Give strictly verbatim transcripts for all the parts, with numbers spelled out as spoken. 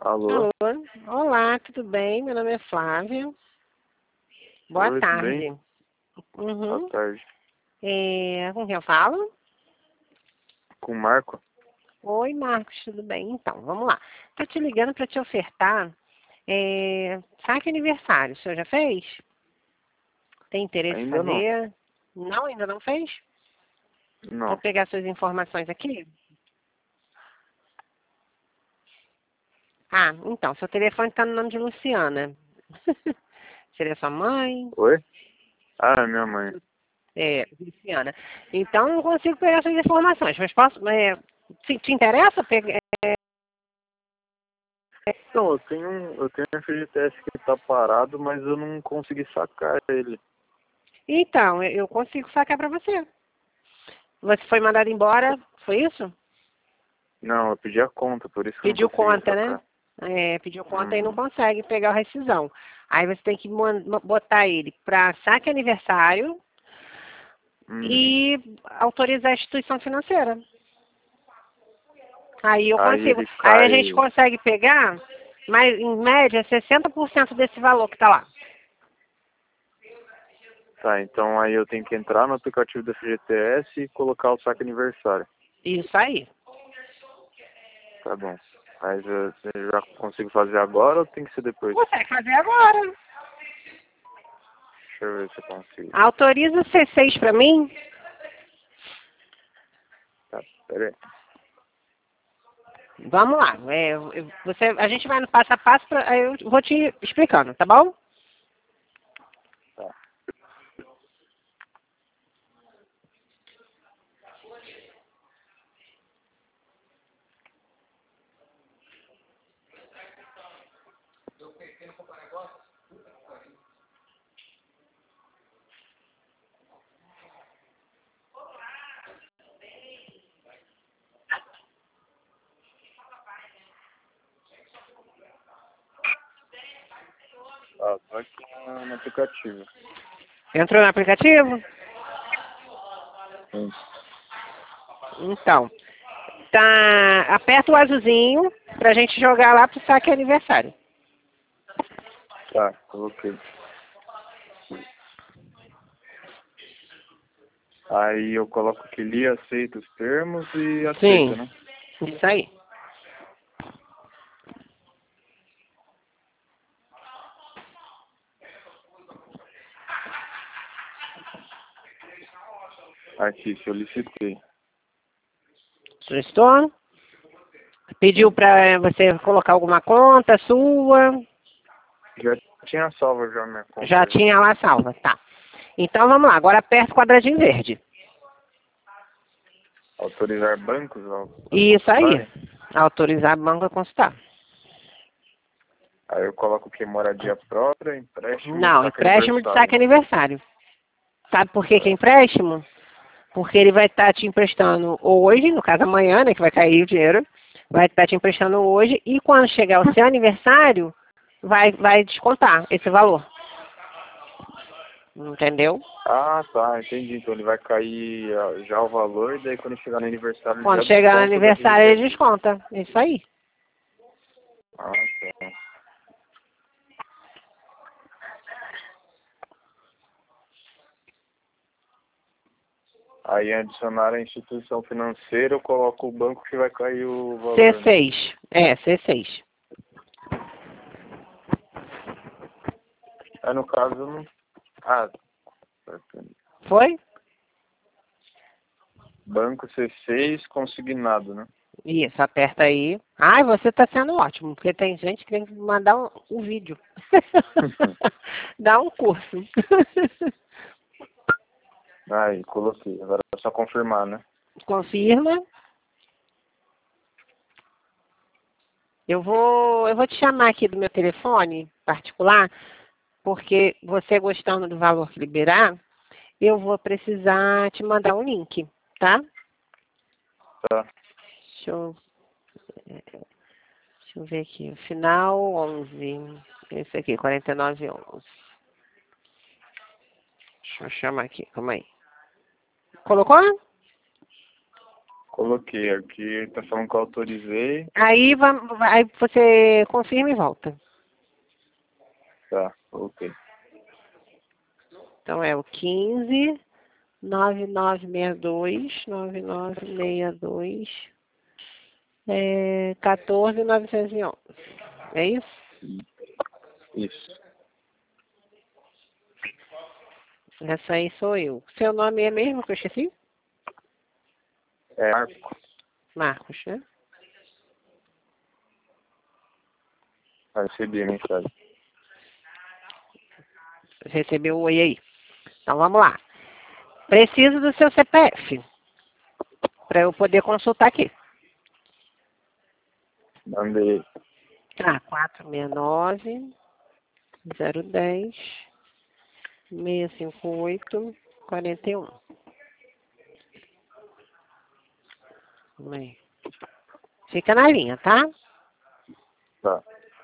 Alô? Alô? Olá, tudo bem? Meu nome é Flávia. Boa Oi, tudo bem? tarde. Boa Uhum. tarde. É, com quem eu falo? Com o Marco? Oi, Marcos, tudo bem? Então, vamos lá. Estou te ligando para te ofertar é, saque aniversário. O senhor já fez? Tem interesse em Ainda não. fazer? Não, ainda não fez? Vou Não. pegar suas informações aqui. Ah, então, seu telefone está no nome de Luciana. Seria sua mãe? Oi? Ah, é minha mãe. É, Luciana. Então, eu não consigo pegar essas informações, mas posso... É, se te interessa pegar... Então, eu tenho um, eu tenho um F G T S que tá parado, mas eu não consegui sacar ele. Então, eu eu consigo sacar para você. Você foi mandado embora, foi isso? Não, eu pedi a conta, por isso que eu não Pediu consegui conta, né? sacar. É, pediu conta e não Uhum. consegue pegar a rescisão. Aí você tem que man- botar ele para saque aniversário Uhum. e autorizar a instituição financeira. Aí eu Aí consigo. ele Aí a gente cai. consegue pegar, mas em média, sessenta por cento desse valor que está lá. Tá, então aí eu tenho que entrar no aplicativo do F G T S e colocar o saque aniversário. Isso aí. Tá bom. Mas eu, eu já consigo fazer agora ou tem que ser depois? Consegue fazer agora. Deixa eu ver se eu consigo. Autoriza o C seis para mim. Tá, pera aí. Vamos lá. É, eu- você, a gente vai no passo a passo, pra, aí eu vou te explicando, tá bom? Tá. Ah, tô aqui no no aplicativo. Entrou no aplicativo? Sim. Então, tá, aperta o azulzinho pra gente jogar lá pro saque aniversário. Tá, coloquei. Aí eu coloco que li, aceita os termos e aceita, Sim, né? isso aí. Aqui, solicitei. Solicitou? Pediu Sim. pra você colocar alguma conta sua? Já tinha salvo já minha conta. Já Já. tinha lá salva, tá. Então vamos lá, agora aperta o quadradinho verde. Autorizar bancos a, a Isso aí. consultarem. Autorizar o banco a consultar. Aí eu coloco que moradia própria, empréstimo e Não, saque empréstimo de aniversário. saque aniversário. Sabe por que que é empréstimo? Porque ele vai estar te emprestando hoje, no caso amanhã, né, que vai cair o dinheiro, vai estar te emprestando hoje e quando chegar o seu aniversário, vai, vai descontar esse valor. Entendeu? Ah, tá, entendi. Então ele vai cair ah, já o valor e daí quando chegar no aniversário ele Quando já chegar no desconta do aniversário, F G T S. ele desconta. Isso aí. Ah, tá. Aí adicionar a instituição financeira, eu coloco o banco que vai cair o C valor, né? seis. É, C seis. Aí no caso eu não. Ah, Foi? banco C seis consignado, né? Isso, aperta aí. Ai, você está sendo ótimo, porque tem gente que tem que mandar um, um vídeo. Dá um curso. Aí, coloquei. Agora é só confirmar, né? Confirma. Eu vou, eu vou te chamar aqui do meu telefone particular, porque você gostando do valor que liberar, eu vou precisar te mandar um link, tá? Tá. Deixa eu, deixa eu ver aqui. Final onze. Esse aqui, quarenta e nove onze. Deixa eu chamar aqui, calma aí. Colocou? Coloquei aqui, tá falando que eu autorizei. Aí, vai, aí você confirma e volta. Tá, coloquei. Então é o quinze, nove nove seis dois, nove nove seis dois, é, quatorze, novecentos e onze. É isso? Isso. Essa aí sou eu. Seu nome é mesmo que eu esqueci? É Marco. Marcos, né? Ah, recebi a mensagem. Recebeu o oi aí. Então vamos lá. Preciso do seu C P F para eu poder consultar aqui. Mandei. Tá, quatro seis nove, zero um zero, seis cinco oito, quatro um. Vamos aí. Fica na linha, tá? Tá.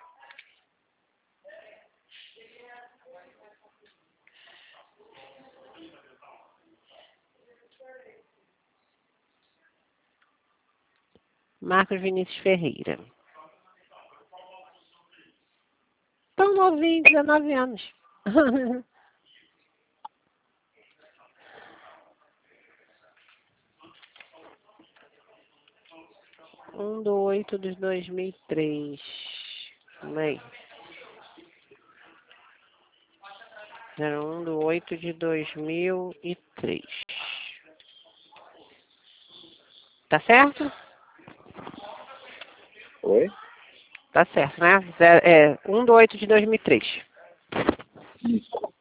Marcos Vinícius Ferreira. Tão novinho, dezenove anos. um do oito de dois mil e três. Vamos aí. zero um do oito de dois mil e três. Tá certo? Oi? Tá certo, né? Zero, é, um do oito de dois mil e três. Isso.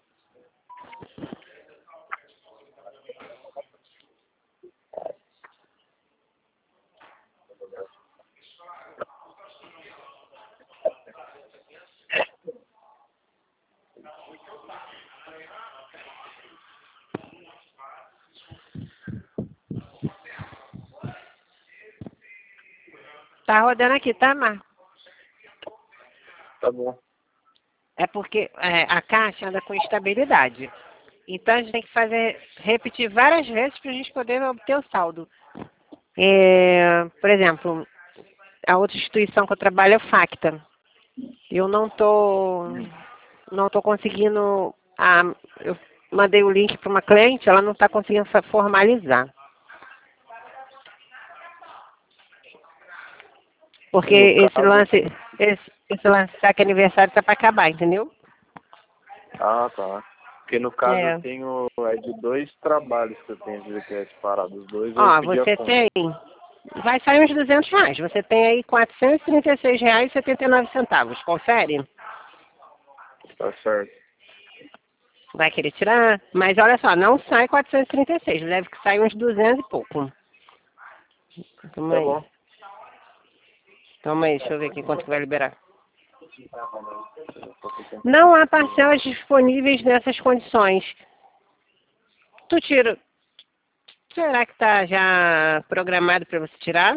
Tá rodando aqui, tá, Marcos? Tá bom. É porque é, a caixa anda com instabilidade. Então a gente tem que fazer, repetir várias vezes para a gente poder obter o saldo. É, por exemplo, a outra instituição que eu trabalho é o Facta. Eu não tô, não tô conseguindo. A, eu mandei o link para uma cliente, ela não está conseguindo formalizar. Porque No esse caso... lance, esse, esse lance de saque aniversário está para acabar, entendeu? Ah, tá. Porque no caso É. eu tenho... É de dois trabalhos que eu tenho de V T S parado. Os dois eu Ó, pedi a você conta. tem, vai sair uns duzentos reais. Você tem aí quatrocentos e trinta e seis reais e setenta e nove centavos. Confere? Tá certo. Vai querer tirar? Mas olha só, não sai quatrocentos e trinta e seis. Deve que sair uns duzentos e pouco. Toma Tá aí. bom. Toma aí, deixa eu ver aqui quanto que vai liberar. Não há parcelas disponíveis nessas condições. Tu tira. Será que está já programado para você tirar?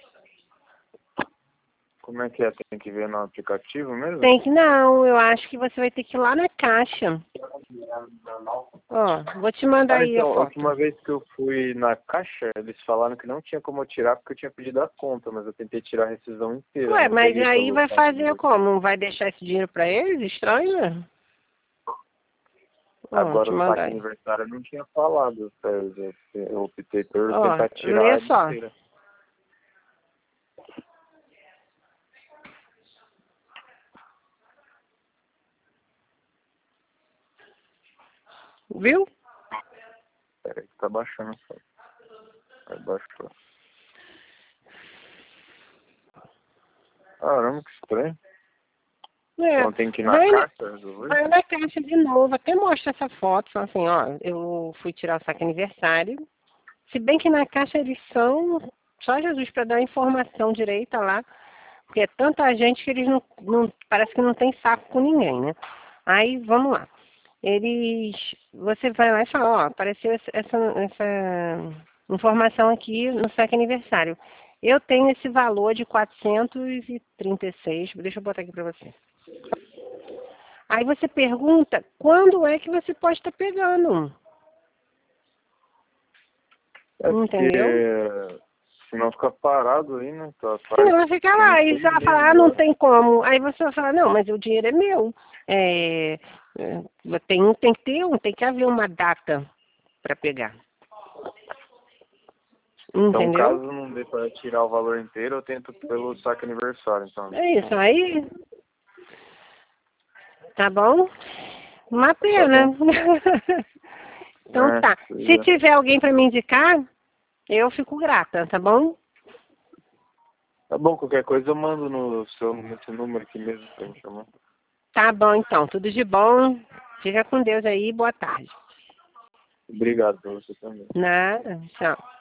Como é que é? Tem que ver no aplicativo mesmo? Tem que não, eu acho que você vai ter que ir lá na caixa. Ó, vou te mandar Ah, aí a então, a foto. última vez que eu fui na caixa, eles falaram que não tinha como eu tirar porque eu tinha pedido a conta, mas eu tentei tirar a rescisão inteira. Ué, não mas peguei aí pelo vai site fazer mesmo. como? Vai deixar esse dinheiro para eles? Estranho, né? Ó, vou Agora te o mandar saque aí. aniversário eu não tinha falado, eu, eu optei por Ó, tentar tirar lê ela só. inteira. Viu? Peraí, tá baixando só. Aí baixou. Caramba, que estranho. É, Então tem que ir na vai, na- caixa resolver? vai na caixa de novo, até mostra essa foto, fala assim, ó, eu fui tirar o saque aniversário. Se bem que na caixa eles são só Jesus para dar a informação direita lá, porque é tanta gente que eles não, não parece que não tem saco com ninguém, né? Aí vamos lá. Eles, você vai lá e fala, ó, apareceu essa, essa, essa informação aqui no saque aniversário. Eu tenho esse valor de quatrocentos e trinta e seis, deixa eu botar aqui para você. Aí você pergunta, quando é que você pode estar pegando? É Entendeu? porque senão fica parado aí, né? Tá, Não, vai ficar lá, e você vai falar, ah, não tem como. Aí você vai falar, não, mas o dinheiro é meu. É, é, tem, tem que ter um, tem que haver uma data para pegar. Então, Entendeu? caso não dê para tirar o valor inteiro, eu tento pelo saque aniversário, então. É isso, aí. Tá bom? Uma pena. Tá Então é, tá. Se é. tiver alguém para me indicar, eu fico grata, tá bom? Tá bom, qualquer coisa eu mando no seu, nesse número aqui mesmo pra me chamar. Tá bom, então. Tudo de bom. Fica com Deus aí. Boa tarde. Obrigado pra você também. Nada. Tchau.